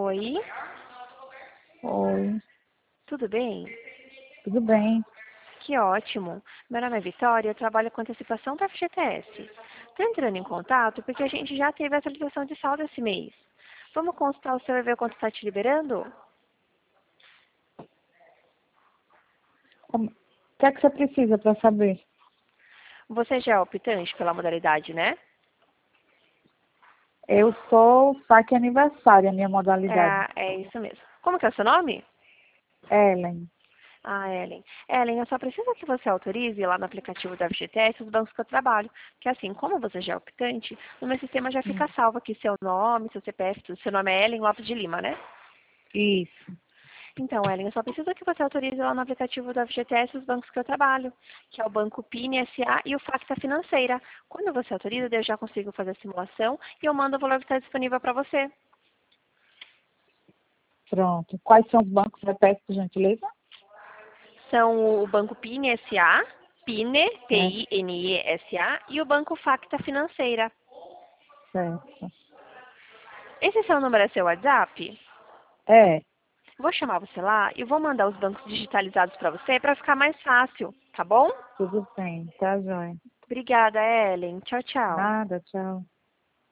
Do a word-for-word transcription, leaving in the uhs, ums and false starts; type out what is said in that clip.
Oi, Oi, tudo bem? tudo bem? Que ótimo. Meu nome é Vitória, eu trabalho com antecipação da F G T S. Estou entrando em contato porque a gente já teve a atualização de saldo esse mês. Vamos consultar o seu e ver quanto está te liberando? Como- O que é que você precisa para saber? Você já é optante pela modalidade, né? Eu sou saque aniversário, a minha modalidade. É, é isso mesmo. Como que é o seu nome? Ellen. Ah, Ellen. Ellen, eu só preciso que você autorize lá no aplicativo da F G T S os bancos que eu trabalho. Que assim, como você já é optante, no meu sistema já fica Hum, salvo aqui seu nome, seu C P F, tudo. Seu nome é Ellen Lopes de Lima, né? Isso. Então, Ellen, eu só preciso que você autorize lá no aplicativo da F G T S os bancos que eu trabalho, que é o Banco Pine S A e o Facta Financeira. Quando você autoriza, eu já consigo fazer a simulação e eu mando o valor que está disponível para você. Pronto. Quais são os bancos? Repete, por gentileza. São o Banco Pine S A, Pine, Certo, P I N E S A, e o Banco Facta Financeira. certo. Esse seu número é seu WhatsApp? É, Vou chamar você lá e vou mandar os bancos digitalizados para você para ficar mais fácil, tá bom? tudo bem. Tá, joia. Obrigada, Ellen. Tchau, tchau. Nada, tchau.